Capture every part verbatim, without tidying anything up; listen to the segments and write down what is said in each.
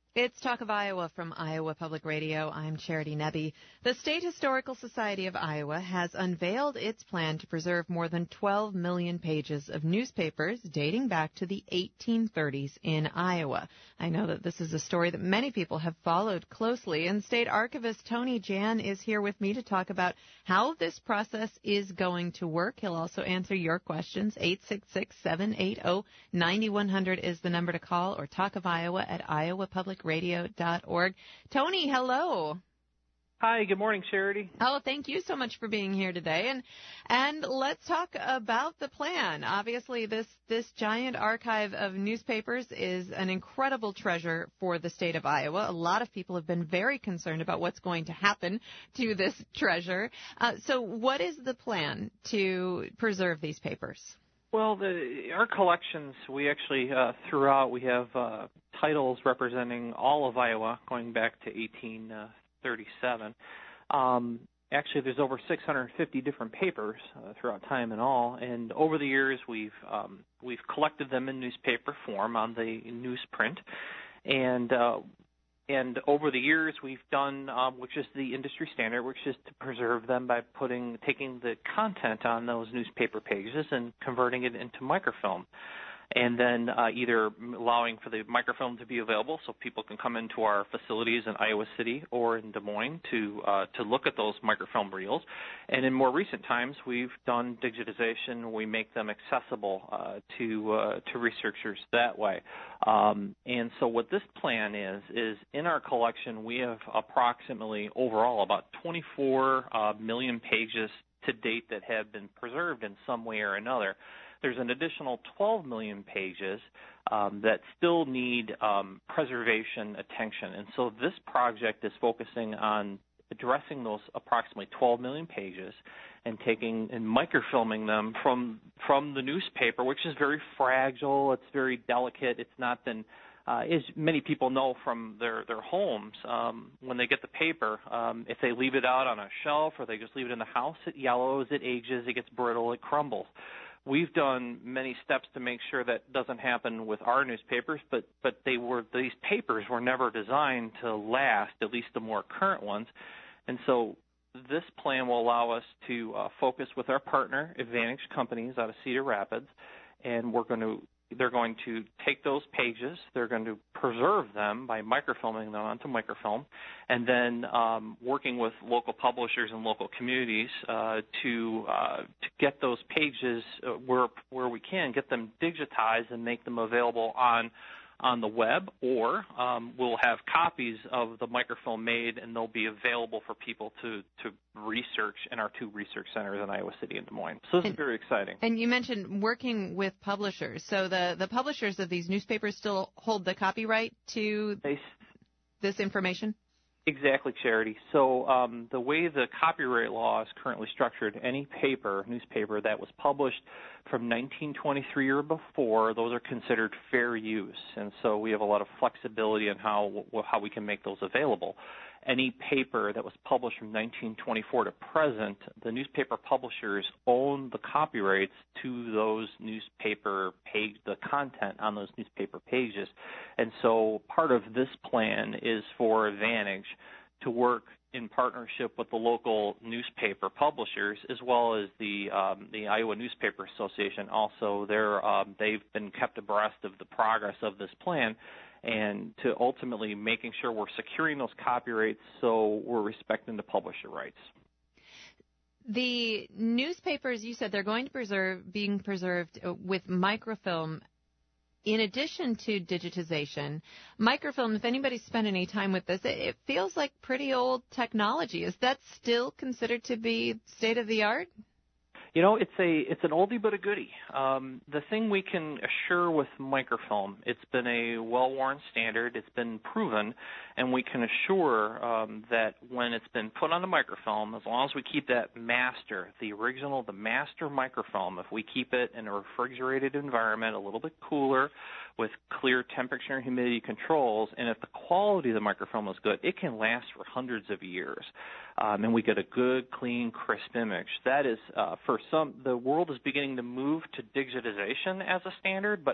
It's Talk of Iowa from Iowa Public Radio. I'm Charity Nebbe. The State Historical Society of Iowa has unveiled its plan to preserve more than twelve million pages of newspapers dating back to the eighteen thirties in Iowa. I know that this is a story that many people have followed closely, and State Archivist Tony Jan is here with me to talk about how this process is going to work. He'll also answer your questions. eight six six, seven eight zero, nine one zero zero is the number to call, or Talk of Iowa at iowa public radio dot org. Tony, hello. Hi, good morning, Charity. Oh, thank you so much for being here today. And and let's talk about the plan. Obviously, this, this giant archive of newspapers is an incredible treasure for the state of Iowa. A lot of people have been very concerned about what's going to happen to this treasure. Uh, so what is the plan to preserve these papers? Well, the, our collections, we actually, uh, throughout, we have uh, titles representing all of Iowa going back to eighteen thirty-seven. Um, actually, there's over six hundred fifty different papers uh, throughout time and all, and over the years we've um, we've collected them in newspaper form on the newsprint, and uh, And over the years, we've done, um, which is the industry standard, which is to preserve them by putting, taking the content on those newspaper pages and converting it into microfilm, and then uh, either allowing for the microfilm to be available so people can come into our facilities in Iowa City or in Des Moines to uh, to look at those microfilm reels. And in more recent times, we've done digitization. We make them accessible uh, to uh, to researchers that way. Um, and so what this plan is, is in our collection, we have approximately overall about twenty-four uh, million pages to date that have been preserved in some way or another. There's an additional twelve million pages um, that still need um, preservation attention. And so this project is focusing on addressing those approximately twelve million pages and taking and microfilming them from from the newspaper, which is very fragile. It's very delicate. It's not been, uh, as many people know from their, their homes, um, when they get the paper, um, if they leave it out on a shelf or they just leave it in the house, it yellows, it ages, it gets brittle, it crumbles. We've done many steps to make sure that doesn't happen with our newspapers, but, but they were these papers were never designed to last, at least the more current ones. And so this plan will allow us to uh, focus with our partner, Advantage Companies out of Cedar Rapids, and we're going to they're going to take those pages, they're going to preserve them by microfilming them onto microfilm, and then um, working with local publishers and local communities uh, to uh, to get those pages uh, where where we can get them digitized and make them available on on the web, or um, we'll have copies of the microfilm made, and they'll be available for people to, to research in our two research centers in Iowa City and Des Moines. So this and, is very exciting. And you mentioned working with publishers. So the, the publishers of these newspapers still hold the copyright to they, this information? Exactly, Charity. So um, the way the copyright law is currently structured, any paper, newspaper that was published from nineteen twenty-three or before, those are considered fair use. And so we have a lot of flexibility in how how we can make those available. Any paper that was published from nineteen twenty-four to present, the newspaper publishers own the copyrights to those newspaper page, the content on those newspaper pages. And so part of this plan is for Advantage to work in partnership with the local newspaper publishers, as well as the um, the Iowa Newspaper Association. Also, they're um, they've been kept abreast of the progress of this plan, and to ultimately making sure we're securing those copyrights so we're respecting the publisher rights. The newspapers, you said they're going to preserve, being preserved with microfilm. In addition to digitization, microfilm, if anybody's spent any time with this, it, it feels like pretty old technology. Is that still considered to be state-of-the-art? You know, it's a it's an oldie but a goodie. Um, the thing we can assure with microfilm, it's been a well-worn standard, it's been proven, and we can assure um, that when it's been put on the microfilm, as long as we keep that master, the original, the master microfilm, if we keep it in a refrigerated environment, a little bit cooler, with clear temperature and humidity controls, and if the quality of the microfilm is good, it can last for hundreds of years. Um, and we get a good, clean, crisp image. That is, uh, for some, the world is beginning to move to digitization as a standard, but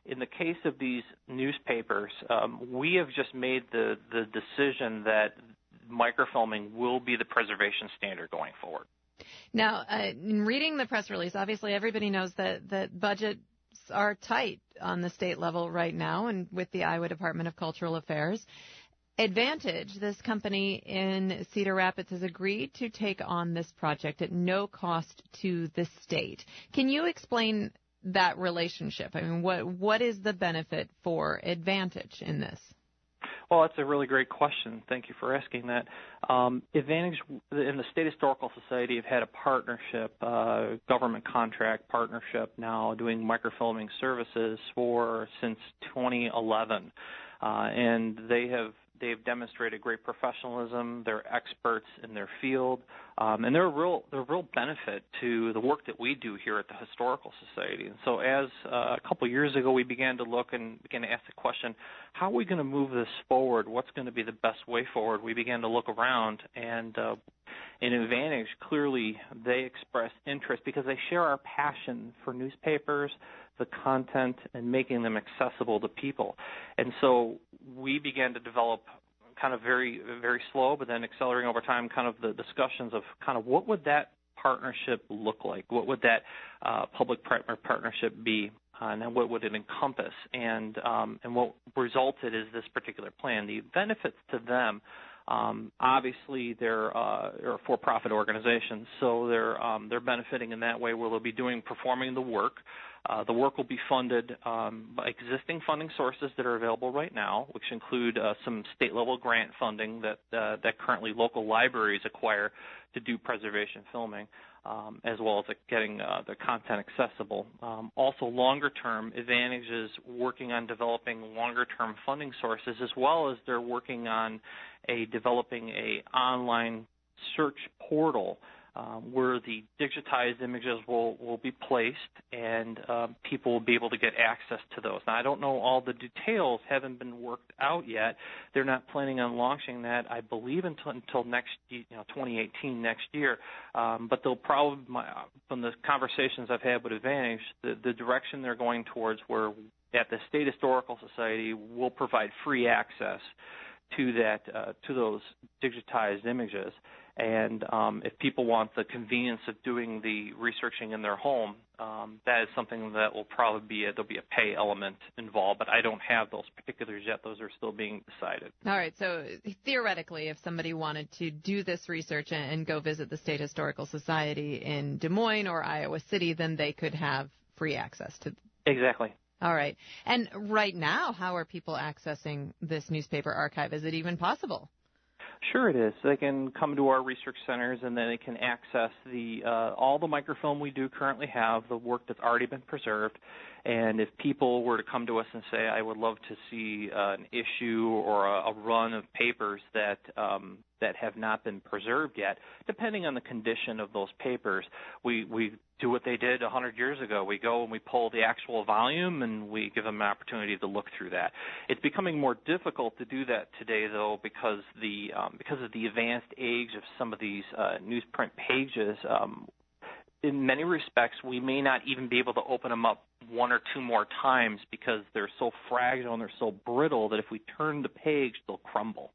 in the case of these newspapers, um, we have just made the, the decision that microfilming will be the preservation standard going forward. Now, uh, in reading the press release, obviously everybody knows that, that budgets are tight on the state level right now and with the Iowa Department of Cultural Affairs. Advantage, this company in Cedar Rapids, has agreed to take on this project at no cost to the state. Can you explain that relationship? I mean, what what is the benefit for Advantage in this? Well, that's a really great question. Thank you for asking that. Um, Advantage and the State Historical Society have had a partnership, uh, government contract partnership now, doing microfilming services for since twenty eleven, uh, and they have they've demonstrated great professionalism. They're experts in their field, um, and they're a real they're a real benefit to the work that we do here at the Historical Society. And so, as uh, a couple years ago, we began to look and began to ask the question, how are we going to move this forward? What's going to be the best way forward? We began to look around, and uh, in Advantage, clearly they expressed interest because they share our passion for newspapers, the content, and making them accessible to people. And so we began to develop kind of very, very slow, but then accelerating over time, kind of the discussions of kind of what would that partnership look like? What would that uh, public-private partnership be? Uh, and then what would it encompass? And um, and what resulted is this particular plan. The benefits to them, um, obviously they're, uh, they're a for-profit organization, so they're um, they're benefiting in that way where they'll be doing performing the work. Uh, the work will be funded um, by existing funding sources that are available right now, which include uh, some state-level grant funding that uh, that currently local libraries acquire to do preservation filming, um, as well as uh, getting uh, the content accessible. Um, also, longer-term, Advantage is working on developing longer-term funding sources, as well as they're working on a developing a online search portal Um, where the digitized images will, will be placed, and um, people will be able to get access to those. Now, I don't know all the details, haven't been worked out yet. They're not planning on launching that, I believe, until, until next, you know, twenty eighteen, next year. Um, but they'll probably, my, from the conversations I've had with Advantage, the, the direction they're going towards, where at the State Historical Society we'll provide free access to that, uh, to those digitized images. And um, if people want the convenience of doing the researching in their home, um, that is something that will probably be a, there'll be a pay element involved. But I don't have those particulars yet; those are still being decided. All right. So theoretically, if somebody wanted to do this research and, and go visit the State Historical Society in Des Moines or Iowa City, then they could have free access to. Exactly. All right. And right now, how are people accessing this newspaper archive? Is it even possible? Sure it is. They can come to our research centers, and then they can access the uh, all the microfilm we do currently have, the work that's already been preserved. And if people were to come to us and say, I would love to see uh, an issue or a, a run of papers that um, that have not been preserved yet, depending on the condition of those papers, we, we do what they did one hundred years ago. We go and we pull the actual volume, and we give them an opportunity to look through that. It's becoming more difficult to do that today, though, because the um, because of the advanced age of some of these uh, newsprint pages. Um, in many respects, we may not even be able to open them up one or two more times because they're so fragile and they're so brittle that if we turn the page, they'll crumble.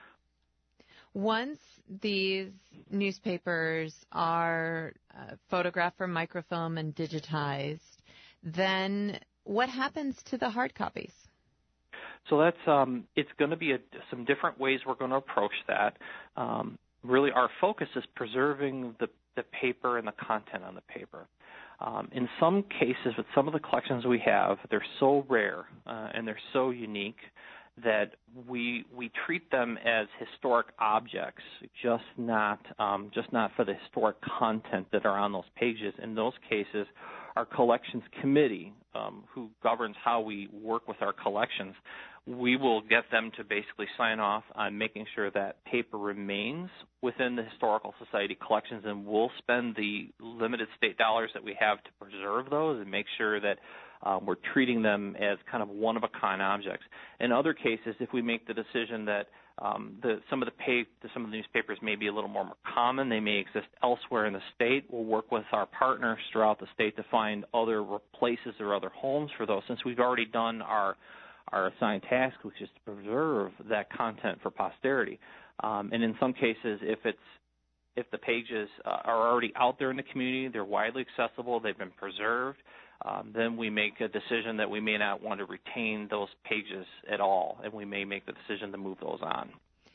Once these newspapers are uh, photographed from microfilm and digitized, then what happens to the hard copies? So that's um, it's going to be a, some different ways we're going to approach that. Um, really, our focus is preserving the, the paper and the content on the paper. Um, in some cases, with some of the collections we have, they're so rare uh, and they're so unique that we we treat them as historic objects, just not um, just not for the historic content that are on those pages. In those cases, our collections committee, um, who governs how we work with our collections, we will get them to basically sign off on making sure that paper remains within the Historical Society collections, and we'll spend the limited state dollars that we have to preserve those and make sure that Um, we're treating them as kind of one-of-a-kind objects. In other cases, if we make the decision that um, the, some of the pay, some of the newspapers may be a little more common, they may exist elsewhere in the state, we'll work with our partners throughout the state to find other places or other homes for those. Since we've already done our our assigned task, which is to preserve that content for posterity, um, and in some cases, if it's if the pages uh, are already out there in the community, they're widely accessible, they've been preserved. Um, then we make a decision that we may not want to retain those pages at all, and we may make the decision to move those on.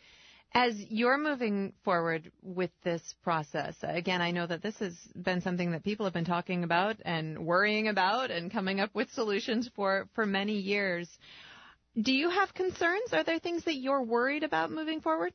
As you're moving forward with this process, again, I know that this has been something that people have been talking about and worrying about and coming up with solutions for, for many years. Do you have concerns? Are there things that you're worried about moving forward?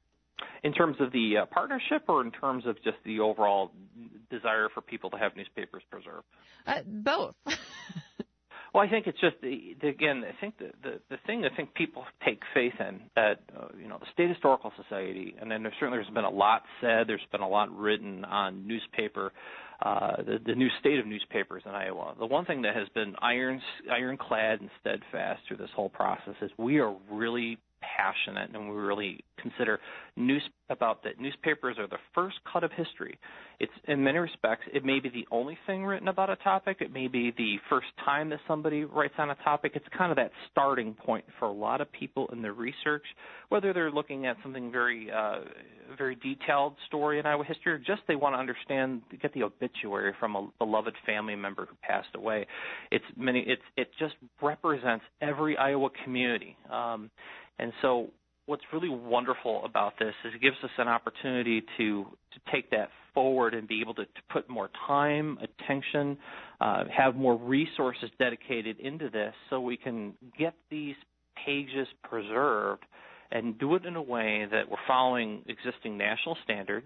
In terms of the uh, partnership, or in terms of just the overall desire for people to have newspapers preserved? Uh, both. Well, I think it's just, the, the, again, I think the, the, the thing I think people take faith in, that, uh, you know, the State Historical Society, and then there certainly there's been a lot said, there's been a lot written on newspaper, uh, the, the new state of newspapers in Iowa. The one thing that has been iron, ironclad and steadfast through this whole process is we are really passionate, and we really consider news about that newspapers are the first cut of history. It's, in many respects, it may be the only thing written about a topic. It may be the first time that somebody writes on a topic. It's kind of that starting point for a lot of people in their research, whether they're looking at something very, uh, very detailed story in Iowa history, or just they want to understand, get the obituary from a beloved family member who passed away. It's many. It's it just represents every Iowa community. Um, And so what's really wonderful about this is it gives us an opportunity to, to take that forward and be able to, to put more time, attention, uh, have more resources dedicated into this so we can get these pages preserved and do it in a way that we're following existing national standards,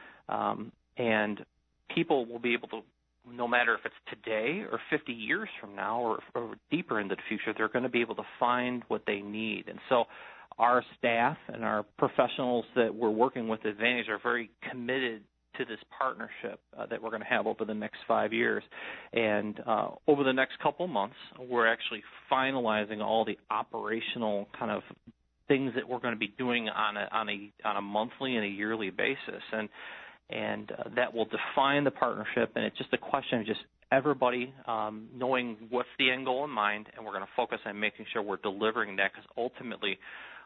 um, and people will be able to, no matter if it's today or fifty years from now or, or deeper into the future, they're going to be able to find what they need. And so our staff and our professionals that we're working with at Advantage are very committed to this partnership uh, that we're going to have over the next five years. And uh, over the next couple months, we're actually finalizing all the operational kind of things that we're going to be doing on a, on a, on a monthly and a yearly basis. And And uh, that will define the partnership, and it's just a question of just everybody um, knowing what's the end goal in mind, and we're going to focus on making sure we're delivering that, because ultimately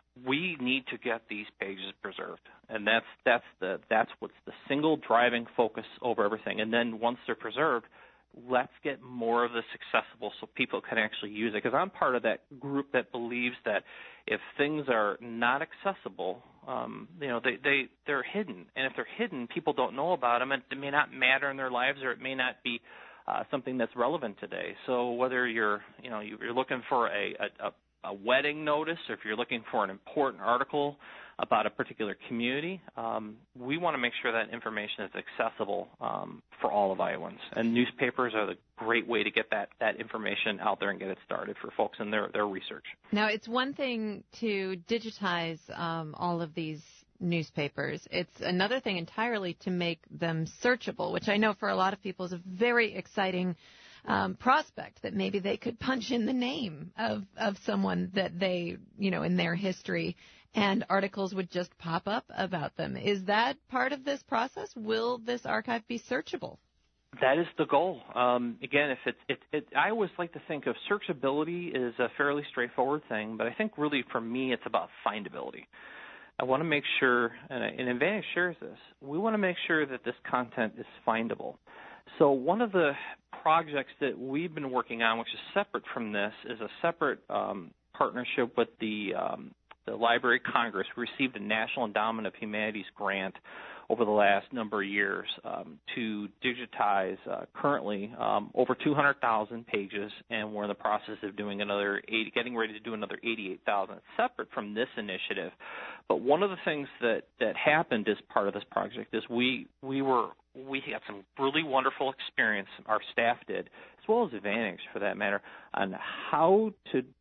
we need to get these pages preserved, and that's that's the that's what's the single driving focus over everything. And then once they're preserved, let's get more of this accessible so people can actually use it, because I'm part of that group that believes that if things are not accessible, um, you know, they, they, they're hidden. And if they're hidden, people don't know about them, and it may not matter in their lives, or it may not be uh, something that's relevant today. So whether you're, you know, you're looking for a, a, a wedding notice, or if you're looking for an important article about a particular community, um, we want to make sure that information is accessible um, for all of Iowans. And newspapers are the great way to get that, that information out there and get it started for folks in their, their research. Now, it's one thing to digitize um, all of these newspapers. It's another thing entirely to make them searchable, which I know for a lot of people is a very exciting Um, prospect, that maybe they could punch in the name of, of someone that they, you know, in their history, and articles would just pop up about them. Is that part of this process? Will this archive be searchable? That is the goal. Um, again, if it's, it, it, I always like to think of searchability as a fairly straightforward thing, but I think really for me it's about findability. I want to make sure, and, and Advantage shares this, we want to make sure that this content is findable. So one of the projects that we've been working on, which is separate from this, is a separate um, partnership with the, um, the Library of Congress. We received a National Endowment of Humanities grant over the last number of years um, to digitize uh, currently um, over two hundred thousand pages, and we're in the process of doing another eighty, getting ready to do another eighty-eight thousand. Separate from this initiative, but one of the things that, that happened as part of this project is we we were we had some really wonderful experience, our staff did, as well as Advantage for that matter, on how to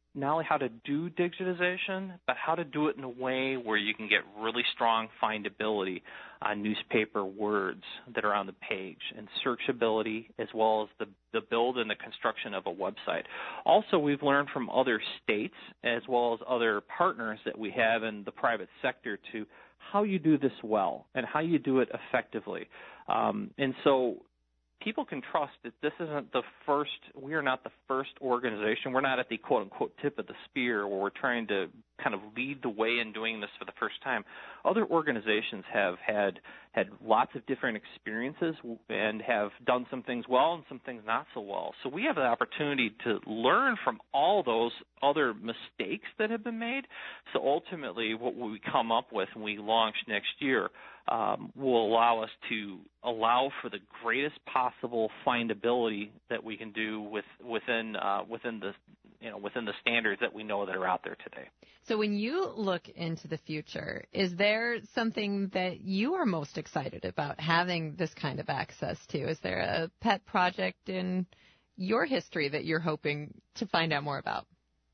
not only how to do digitization, but how to do it in a way where you can get really strong findability on newspaper words that are on the page, and searchability, as well as the, the build and the construction of a website. Also, we've learned from other states as well as other partners that we have in the private sector to how you do this well and how you do it effectively. Um, and so people can trust that this isn't the first, we are not the first organization. We're not at the quote-unquote tip of the spear where we're trying to kind of lead the way in doing this for the first time. Other organizations have had had lots of different experiences and have done some things well and some things not so well. So we have the opportunity to learn from all those other mistakes that have been made. So ultimately what we come up with when we launch next year um, will allow us to allow for the greatest possible findability that we can do with, within uh, within the you know within the standards that we know that are out there today. So when you look into the future, is there something that you are most excited about having this kind of access to? Is there a pet project in your history that you're hoping to find out more about?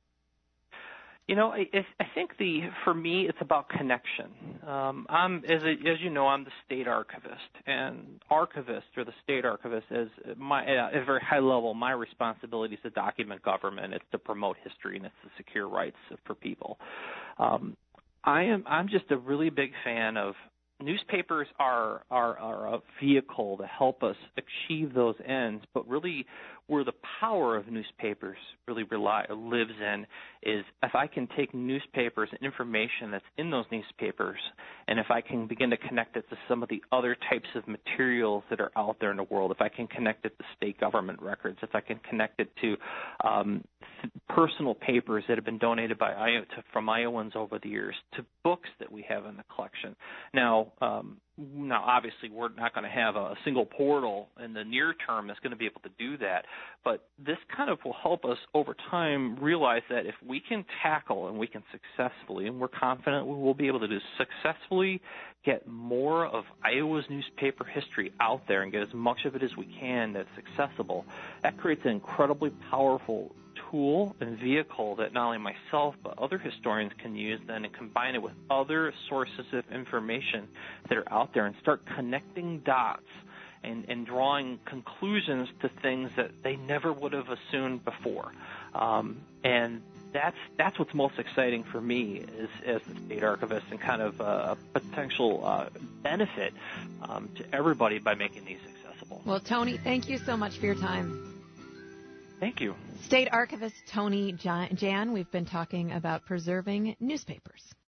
You know, I, I think the for me it's about connection. Um, I'm as a, as you know, I'm the state archivist, and archivist or the state archivist is my at a very high level. My responsibility is to document government. It's to promote history, and it's to secure rights for people. Um, I am I'm just a really big fan of newspapers are, are are a vehicle to help us achieve those ends, but really where the power of newspapers really rely, lives in is if I can take newspapers and information that's in those newspapers, and if I can begin to connect it to some of the other types of materials that are out there in the world, if I can connect it to state government records, if I can connect it to um, personal papers that have been donated by to, from Iowans over the years, to books that we have in the collection. Now, um, Now, obviously, we're not going to have a single portal in the near term that's going to be able to do that, but this kind of will help us over time realize that if we can tackle and we can successfully, and we're confident we will be able to do successfully get more of Iowa's newspaper history out there and get as much of it as we can that's accessible, that creates an incredibly powerful tool and vehicle that not only myself but other historians can use then and combine it with other sources of information that are out there and start connecting dots and, and drawing conclusions to things that they never would have assumed before. Um, and that's that's what's most exciting for me is, as the state archivist and kind of a potential uh, benefit um, to everybody by making these accessible. Well, Tony, thank you so much for your time. Thank you. State Archivist Tony Jan, we've been talking about preserving newspapers.